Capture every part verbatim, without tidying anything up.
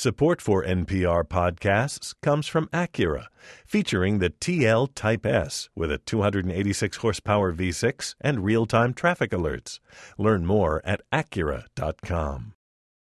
Support for N P R podcasts comes from Acura, featuring the T L Type S with a two hundred eighty-six horsepower V six and real-time traffic alerts. Learn more at acura dot com.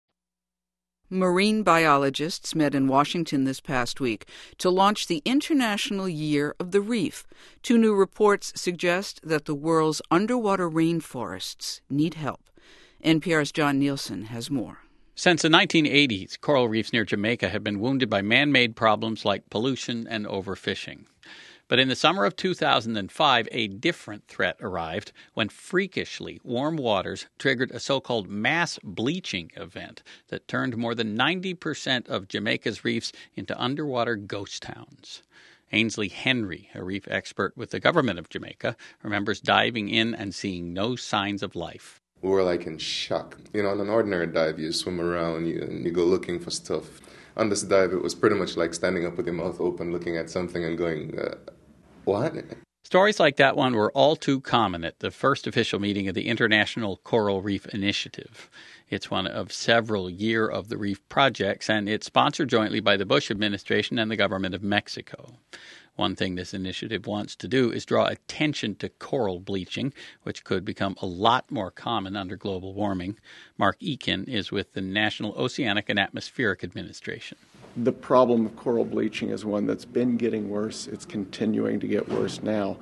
Marine biologists met in Washington this past week to launch the International Year of the Reef. Two new reports suggest that the world's underwater rainforests need help. N P R's John Nielsen has more. Since the nineteen eighties, coral reefs near Jamaica have been wounded by man-made problems like pollution and overfishing. But in the summer of two thousand five, a different threat arrived when freakishly warm waters triggered a so-called mass bleaching event that turned more than ninety percent of Jamaica's reefs into underwater ghost towns. Ainsley Henry, a reef expert with the government of Jamaica, remembers diving in and seeing no signs of life. We were like in shock. You know, on an ordinary dive, you swim around you, and you go looking for stuff. On this dive, it was pretty much like standing up with your mouth open, looking at something and going, uh, what? Stories like that one were all too common at the first official meeting of the International Coral Reef Initiative. It's one of several Year of the Reef projects, and it's sponsored jointly by the Bush administration and the government of Mexico. One thing this initiative wants to do is draw attention to coral bleaching, which could become a lot more common under global warming. Mark Eakin is with the National Oceanic and Atmospheric Administration. The problem of coral bleaching is one that's been getting worse. It's continuing to get worse now,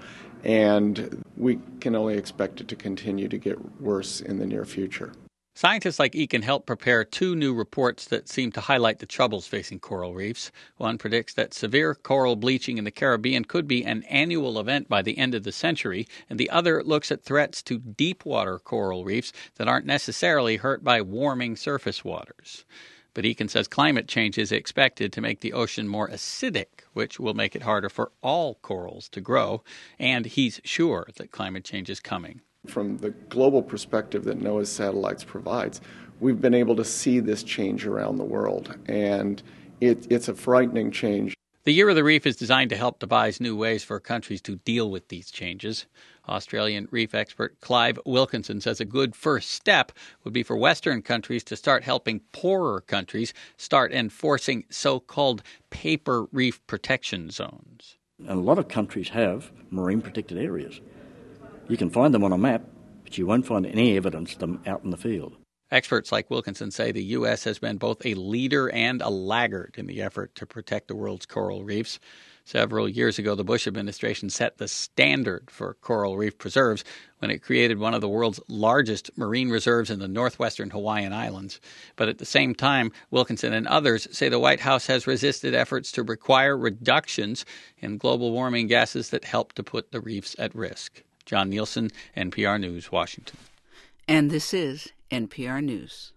and we can only expect it to continue to get worse in the near future. Scientists like Eakin helped prepare two new reports that seem to highlight the troubles facing coral reefs. One predicts that severe coral bleaching in the Caribbean could be an annual event by the end of the century, and the other looks at threats to deep-water coral reefs that aren't necessarily hurt by warming surface waters. But Eakin says climate change is expected to make the ocean more acidic, which will make it harder for all corals to grow, and he's sure that climate change is coming. From the global perspective that NOAA's satellites provides, we've been able to see this change around the world, and it, it's a frightening change. The Year of the Reef is designed to help devise new ways for countries to deal with these changes. Australian reef expert Clive Wilkinson says a good first step would be for Western countries to start helping poorer countries start enforcing so-called paper reef protection zones. A lot of countries have marine protected areas. You can find them on a map, but you won't find any evidence of them out in the field. Experts like Wilkinson say the U S has been both a leader and a laggard in the effort to protect the world's coral reefs. Several years ago, the Bush administration set the standard for coral reef preserves when it created one of the world's largest marine reserves in the northwestern Hawaiian Islands. But at the same time, Wilkinson and others say the White House has resisted efforts to require reductions in global warming gases that help to put the reefs at risk. John Nielsen, N P R News, Washington. And this is N P R News.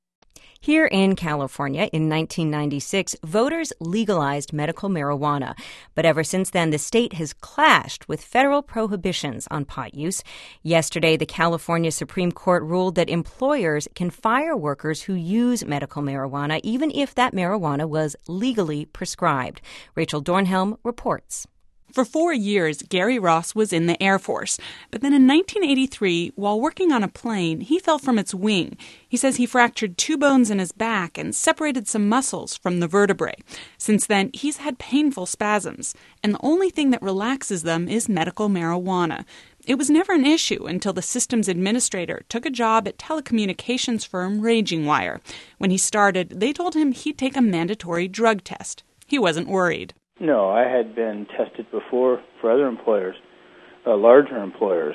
Here in California, in nineteen ninety-six, voters legalized medical marijuana. But ever since then, the state has clashed with federal prohibitions on pot use. Yesterday, the California Supreme Court ruled that employers can fire workers who use medical marijuana, even if that marijuana was legally prescribed. Rachel Dornhelm reports. For four years, Gary Ross was in the Air Force. But then in nineteen eighty-three, while working on a plane, he fell from its wing. He says he fractured two bones in his back and separated some muscles from the vertebrae. Since then, he's had painful spasms, and the only thing that relaxes them is medical marijuana. It was never an issue until the systems administrator took a job at telecommunications firm Raging Wire. When he started, they told him he'd take a mandatory drug test. He wasn't worried. No, I had been tested before for other employers, uh, larger employers.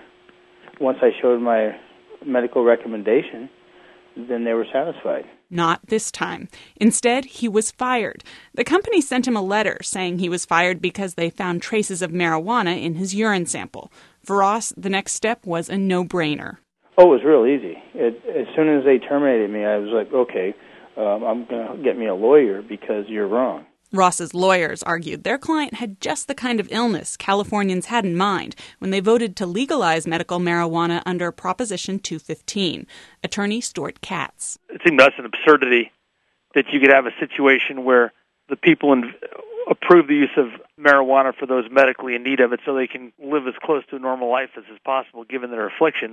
Once I showed my medical recommendation, then they were satisfied. Not this time. Instead, he was fired. The company sent him a letter saying he was fired because they found traces of marijuana in his urine sample. For Ross, the next step was a no-brainer. Oh, it was real easy. It, as soon as they terminated me, I was like, okay, um, I'm going to get me a lawyer because you're wrong. Ross's lawyers argued their client had just the kind of illness Californians had in mind when they voted to legalize medical marijuana under Proposition two fifteen. Attorney Stuart Katz. It seemed to us an absurdity that you could have a situation where the people in, approve the use of marijuana for those medically in need of it so they can live as close to a normal life as is possible given their afflictions.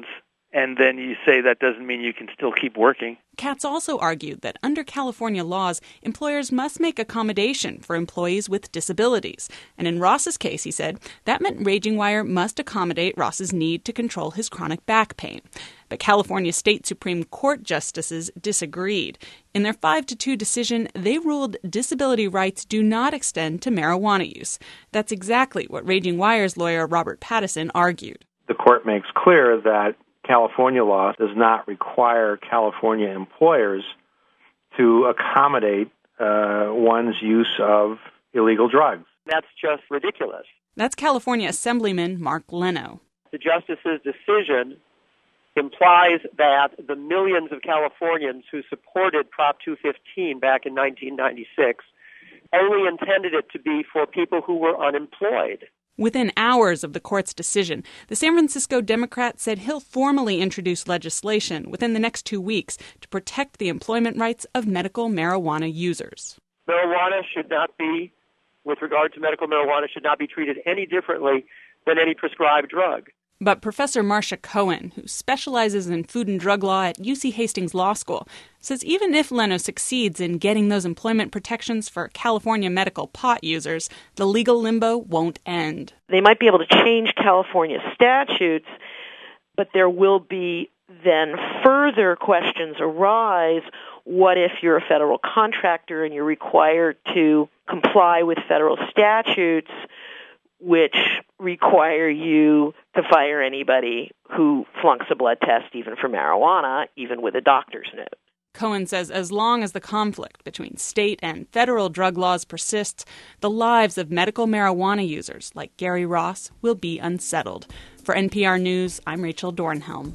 and then you say that doesn't mean you can still keep working. Katz also argued that under California laws, employers must make accommodation for employees with disabilities. And in Ross's case, he said, that meant Raging Wire must accommodate Ross's need to control his chronic back pain. But California State Supreme Court justices disagreed. In their five to two decision, they ruled disability rights do not extend to marijuana use. That's exactly what Raging Wire's lawyer Robert Pattison argued. The court makes clear that California law does not require California employers to accommodate uh, one's use of illegal drugs. That's just ridiculous. That's California Assemblyman Mark Leno. The justice's decision implies that the millions of Californians who supported Prop two fifteen back in nineteen ninety-six only intended it to be for people who were unemployed. Within hours of the court's decision, the San Francisco Democrat said he'll formally introduce legislation within the next two weeks to protect the employment rights of medical marijuana users. Marijuana should not be, with regard to medical marijuana, should not be treated any differently than any prescribed drug. But Professor Marcia Cohen, who specializes in food and drug law at U C Hastings Law School, says even if Leno succeeds in getting those employment protections for California medical pot users, the legal limbo won't end. They might be able to change California statutes, but there will be then further questions arise. What if you're a federal contractor and you're required to comply with federal statutes which require you to fire anybody who flunks a blood test, even for marijuana, even with a doctor's note? Cohen says as long as the conflict between state and federal drug laws persists, the lives of medical marijuana users like Gary Ross will be unsettled. For N P R News, I'm Rachel Dornhelm.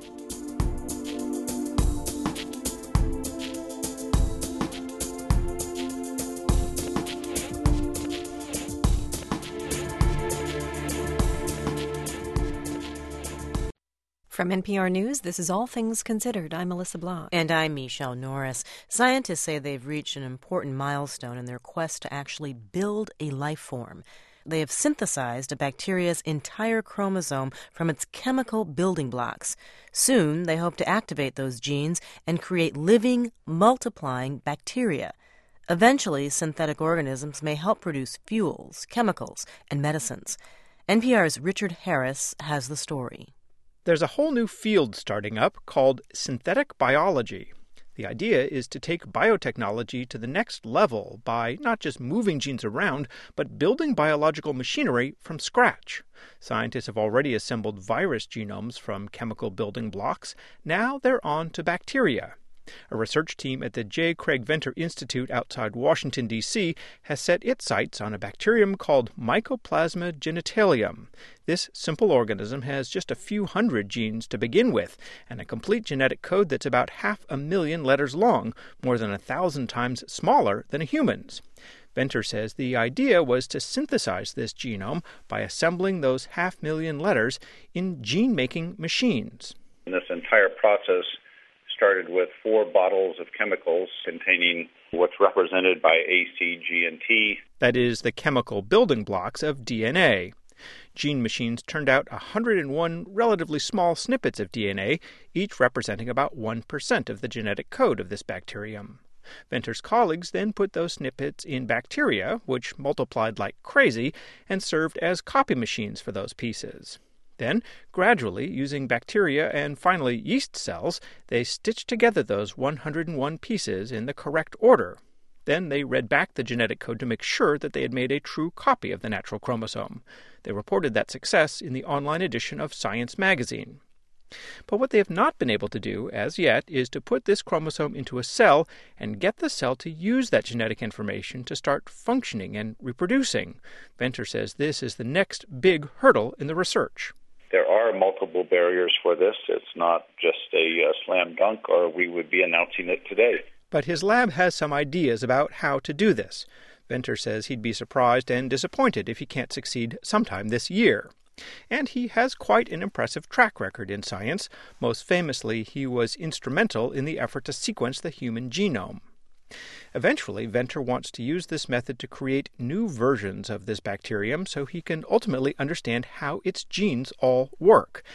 From N P R News, this is All Things Considered. I'm Melissa Blah. And I'm Michelle Norris. Scientists say they've reached an important milestone in their quest to actually build a life form. They have synthesized a bacteria's entire chromosome from its chemical building blocks. Soon, they hope to activate those genes and create living, multiplying bacteria. Eventually, synthetic organisms may help produce fuels, chemicals, and medicines. N P R's Richard Harris has the story. There's a whole new field starting up called synthetic biology. The idea is to take biotechnology to the next level by not just moving genes around, but building biological machinery from scratch. Scientists have already assembled virus genomes from chemical building blocks. Now they're on to bacteria. A research team at the J. Craig Venter Institute outside Washington, D C has set its sights on a bacterium called Mycoplasma genitalium. This simple organism has just a few hundred genes to begin with, and a complete genetic code that's about half a million letters long, more than a thousand times smaller than a human's. Venter says the idea was to synthesize this genome by assembling those half million letters in gene-making machines. This entire process started with four bottles of chemicals containing what's represented by A, C, G, and T. That is, the chemical building blocks of D N A. Gene machines turned out one hundred one relatively small snippets of D N A, each representing about one percent of the genetic code of this bacterium. Venter's colleagues then put those snippets in bacteria, which multiplied like crazy and served as copy machines for those pieces. Then, gradually, using bacteria and finally yeast cells, they stitched together those one hundred one pieces in the correct order. Then they read back the genetic code to make sure that they had made a true copy of the natural chromosome. They reported that success in the online edition of Science magazine. But what they have not been able to do, as yet, is to put this chromosome into a cell and get the cell to use that genetic information to start functioning and reproducing. Venter says this is the next big hurdle in the research. There are multiple barriers for this. It's not just a uh, slam dunk, or we would be announcing it today. But his lab has some ideas about how to do this. Venter says he'd be surprised and disappointed if he can't succeed sometime this year. And he has quite an impressive track record in science. Most famously, he was instrumental in the effort to sequence the human genome. Eventually, Venter wants to use this method to create new versions of this bacterium so he can ultimately understand how its genes all work.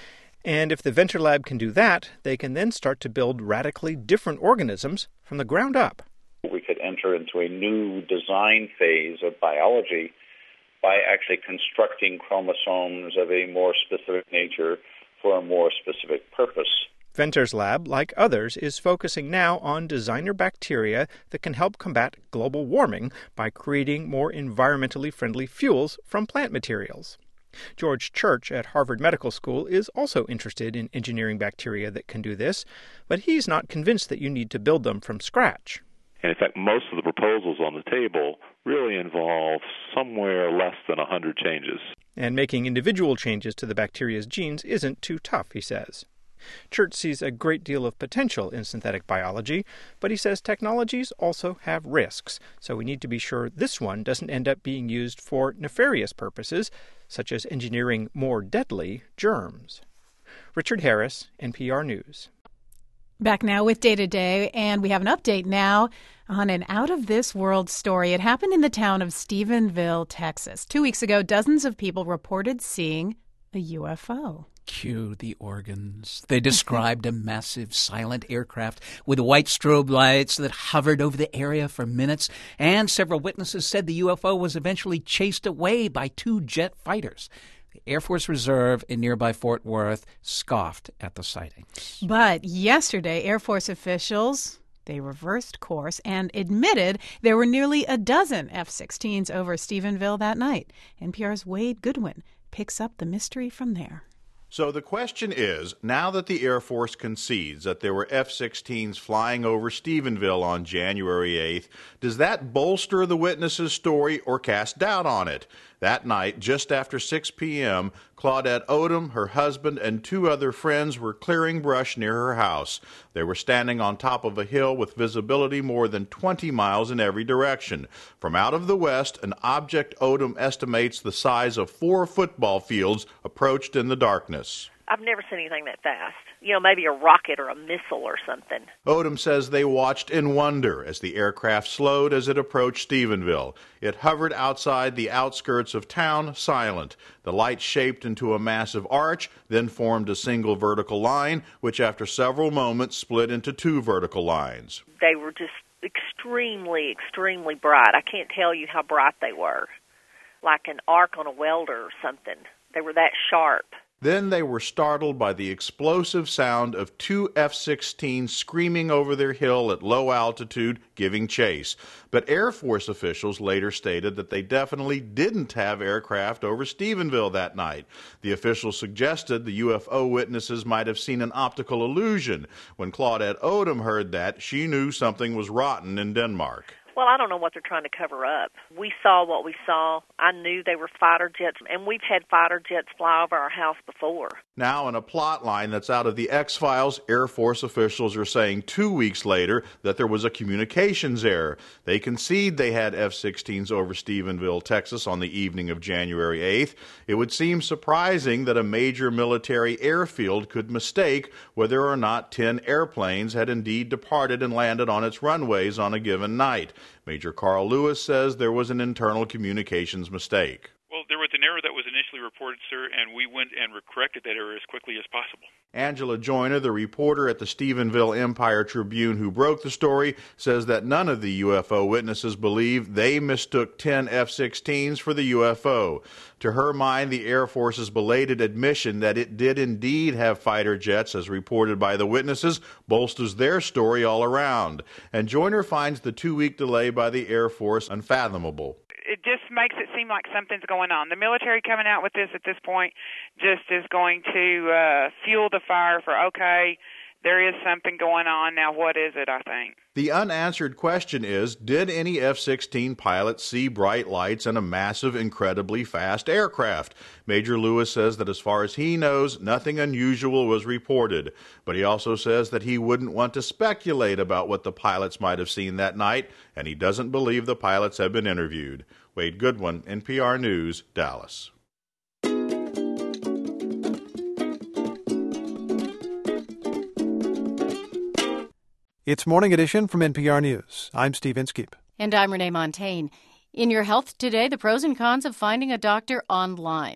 And if the Venter Lab can do that, they can then start to build radically different organisms from the ground up. We could enter into a new design phase of biology by actually constructing chromosomes of a more specific nature for a more specific purpose. Venter's lab, like others, is focusing now on designer bacteria that can help combat global warming by creating more environmentally friendly fuels from plant materials. George Church at Harvard Medical School is also interested in engineering bacteria that can do this, but he's not convinced that you need to build them from scratch. And in fact, most of the proposals on the table really involve somewhere less than one hundred changes. And making individual changes to the bacteria's genes isn't too tough, he says. Church sees a great deal of potential in synthetic biology, but he says technologies also have risks, so we need to be sure this one doesn't end up being used for nefarious purposes, such as engineering more deadly germs. Richard Harris, N P R News. Back now with Day to Day, and we have an update now on an out-of-this-world story. It happened in the town of Stephenville, Texas. Two weeks ago, dozens of people reported seeing a U F O. Cue the organs. They described a massive silent aircraft with white strobe lights that hovered over the area for minutes, and several witnesses said the U F O was eventually chased away by two jet fighters. The Air Force Reserve in nearby Fort Worth scoffed at the sightings. But yesterday, Air Force officials, they reversed course and admitted there were nearly a dozen F sixteens over Stephenville that night. N P R's Wade Goodwin picks up the mystery from there. So the question is, now that the Air Force concedes that there were F sixteens flying over Stephenville on January eighth, does that bolster the witnesses' story or cast doubt on it? That night, just after six p.m., Claudette Odom, her husband, and two other friends were clearing brush near her house. They were standing on top of a hill with visibility more than twenty miles in every direction. From out of the west, an object Odom estimates the size of four football fields approached in the darkness. I've never seen anything that fast. You know, maybe a rocket or a missile or something. Odom says they watched in wonder as the aircraft slowed as it approached Stephenville. It hovered outside the outskirts of town, silent. The light shaped into a massive arch, then formed a single vertical line, which after several moments split into two vertical lines. They were just extremely, extremely bright. I can't tell you how bright they were. Like an arc on a welder or something. They were that sharp. Then they were startled by the explosive sound of two F sixteens screaming over their hill at low altitude, giving chase. But Air Force officials later stated that they definitely didn't have aircraft over Stephenville that night. The officials suggested the U F O witnesses might have seen an optical illusion. When Claudette Odom heard that, she knew something was rotten in Denmark. Well, I don't know what they're trying to cover up. We saw what we saw. I knew they were fighter jets, and we've had fighter jets fly over our house before. Now, in a plot line that's out of the X-Files, Air Force officials are saying two weeks later that there was a communications error. They concede they had F sixteens over Stephenville, Texas on the evening of January eighth. It would seem surprising that a major military airfield could mistake whether or not ten airplanes had indeed departed and landed on its runways on a given night. Major Carl Lewis says there was an internal communications mistake. Well, there was an error that was initially reported, sir, and we went and corrected that error as quickly as possible. Angela Joyner, the reporter at the Stephenville Empire Tribune who broke the story, says that none of the U F O witnesses believe they mistook ten F sixteens for the U F O. To her mind, the Air Force's belated admission that it did indeed have fighter jets, as reported by the witnesses, bolsters their story all around. And Joyner finds the two-week delay by the Air Force unfathomable. It just makes it seem like something's going on. The military coming out with this at this point just is going to uh, fuel the fire for, okay, there is something going on. Now, what is it, I think? The unanswered question is, did any F sixteen pilots see bright lights and a massive, incredibly fast aircraft? Major Lewis says that as far as he knows, nothing unusual was reported. But he also says that he wouldn't want to speculate about what the pilots might have seen that night, and he doesn't believe the pilots have been interviewed. Wade Goodwin, N P R News, Dallas. It's Morning Edition from N P R News. I'm Steve Inskeep. And I'm Renee Montaigne. In your health today, the pros and cons of finding a doctor online.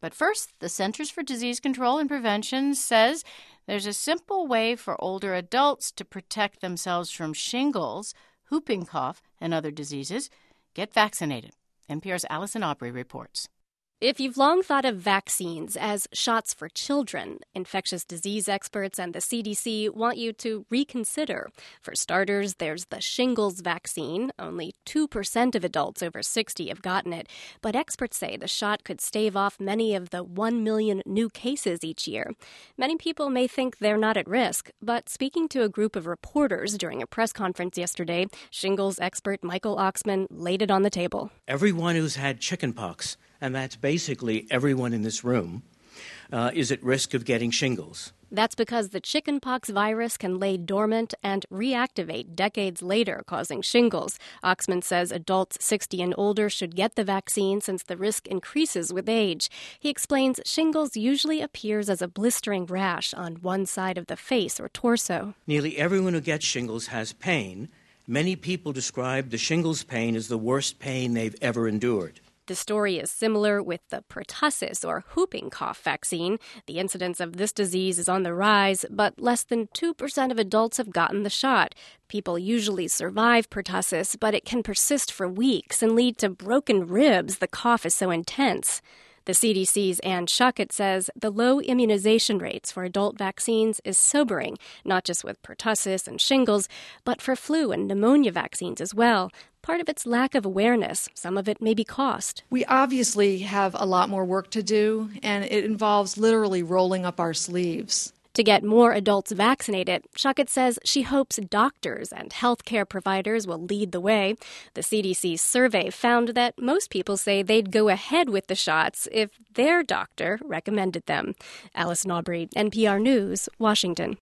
But first, the Centers for Disease Control and Prevention says there's a simple way for older adults to protect themselves from shingles, whooping cough, and other diseases. Get vaccinated. N P R's Allison Aubrey reports. If you've long thought of vaccines as shots for children, infectious disease experts and the C D C want you to reconsider. For starters, there's the shingles vaccine. Only two percent of adults over sixty have gotten it, but experts say the shot could stave off many of the one million new cases each year. Many people may think they're not at risk, but speaking to a group of reporters during a press conference yesterday, shingles expert Michael Oxman laid it on the table. Everyone who's had chickenpox, and that's basically everyone in this room, uh, is at risk of getting shingles. That's because the chickenpox virus can lay dormant and reactivate decades later, causing shingles. Oxman says adults sixty and older should get the vaccine since the risk increases with age. He explains shingles usually appears as a blistering rash on one side of the face or torso. Nearly everyone who gets shingles has pain. Many people describe the shingles pain as the worst pain they've ever endured. The story is similar with the pertussis, or whooping cough vaccine. The incidence of this disease is on the rise, but less than two percent of adults have gotten the shot. People usually survive pertussis, but it can persist for weeks and lead to broken ribs. The cough is so intense. The C D C's Ann Schuckett says the low immunization rates for adult vaccines is sobering, not just with pertussis and shingles, but for flu and pneumonia vaccines as well. Part of it's lack of awareness. Some of it may be cost. We obviously have a lot more work to do, and it involves literally rolling up our sleeves. To get more adults vaccinated, Schuckett says she hopes doctors and healthcare providers will lead the way. The C D C's survey found that most people say they'd go ahead with the shots if their doctor recommended them. Allison Aubrey, N P R News, Washington.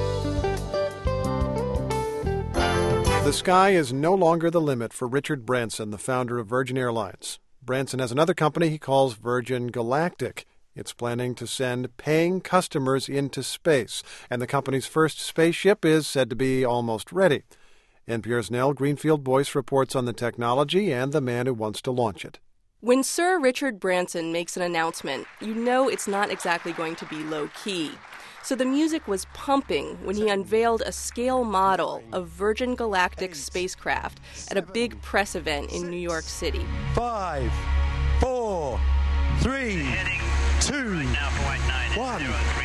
The sky is no longer the limit for Richard Branson, the founder of Virgin Airlines. Branson has another company he calls Virgin Galactic. It's planning to send paying customers into space, and the company's first spaceship is said to be almost ready. N P R's Nell Greenfield-Boyce reports on the technology and the man who wants to launch it. When Sir Richard Branson makes an announcement, you know it's not exactly going to be low-key. So the music was pumping when he unveiled a scale model of Virgin Galactic spacecraft at a big press event in New York City. Five, four, three, two, one.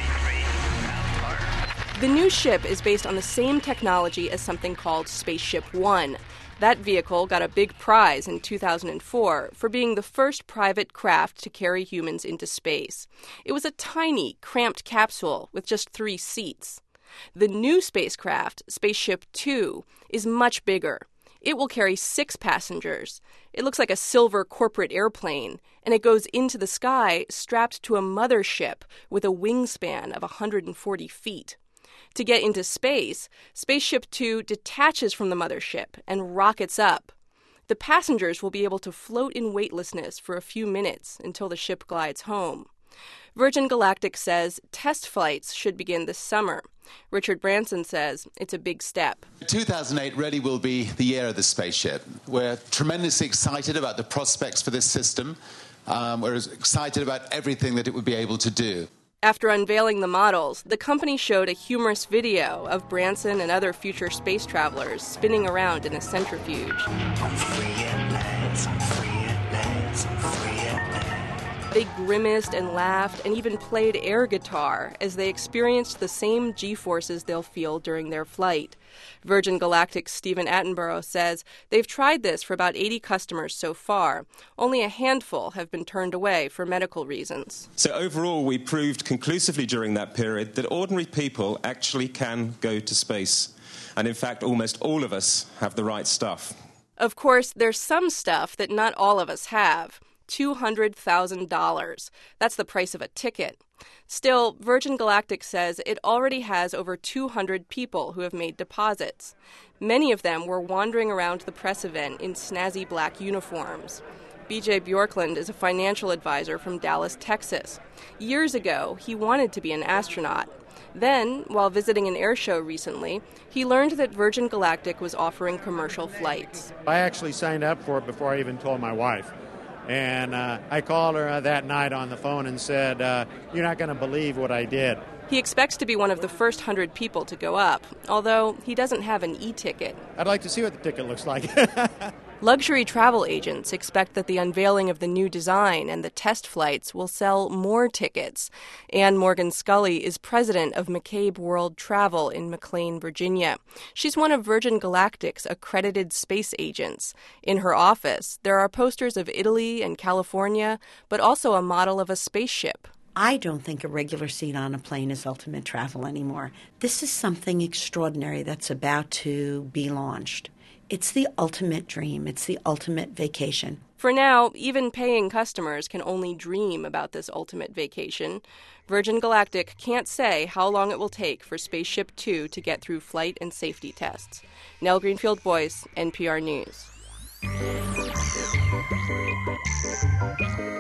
The new ship is based on the same technology as something called Spaceship One. That vehicle got a big prize in two thousand four for being the first private craft to carry humans into space. It was a tiny, cramped capsule with just three seats. The new spacecraft, Spaceship Two, is much bigger. It will carry six passengers. It looks like a silver corporate airplane, and it goes into the sky strapped to a mothership with a wingspan of one hundred forty feet. To get into space, Spaceship Two detaches from the mothership and rockets up. The passengers will be able to float in weightlessness for a few minutes until the ship glides home. Virgin Galactic says test flights should begin this summer. Richard Branson says it's a big step. two thousand eight really will be the year of the spaceship. We're tremendously excited about the prospects for this system. Um, we're excited about everything that it would be able to do. After unveiling the models, the company showed a humorous video of Branson and other future space travelers spinning around in a centrifuge. I'm free at last, I'm free at last, I'm free at last. They grimaced and laughed and even played air guitar as they experienced the same G-forces they'll feel during their flight. Virgin Galactic's Stephen Attenborough says they've tried this for about eighty customers so far. Only a handful have been turned away for medical reasons. So overall, we proved conclusively during that period that ordinary people actually can go to space. And in fact, almost all of us have the right stuff. Of course, there's some stuff that not all of us have. two hundred thousand dollars. That's the price of a ticket. Still, Virgin Galactic says it already has over two hundred people who have made deposits. Many of them were wandering around the press event in snazzy black uniforms. B J Bjorklund is a financial advisor from Dallas, Texas. Years ago, he wanted to be an astronaut. Then, while visiting an air show recently, he learned that Virgin Galactic was offering commercial flights. I actually signed up for it before I even told my wife. And uh, I called her uh, that night on the phone and said, uh, you're not going to believe what I did. He expects to be one of the first hundred people to go up, although he doesn't have an e-ticket. I'd like to see what the ticket looks like. Luxury travel agents expect that the unveiling of the new design and the test flights will sell more tickets. Anne Morgan Scully is president of McCabe World Travel in McLean, Virginia. She's one of Virgin Galactic's accredited space agents. In her office, there are posters of Italy and California, but also a model of a spaceship. I don't think a regular seat on a plane is ultimate travel anymore. This is something extraordinary that's about to be launched. It's the ultimate dream. It's the ultimate vacation. For now, even paying customers can only dream about this ultimate vacation. Virgin Galactic can't say how long it will take for Spaceship Two to get through flight and safety tests. Nell Greenfield-Boyce, N P R News.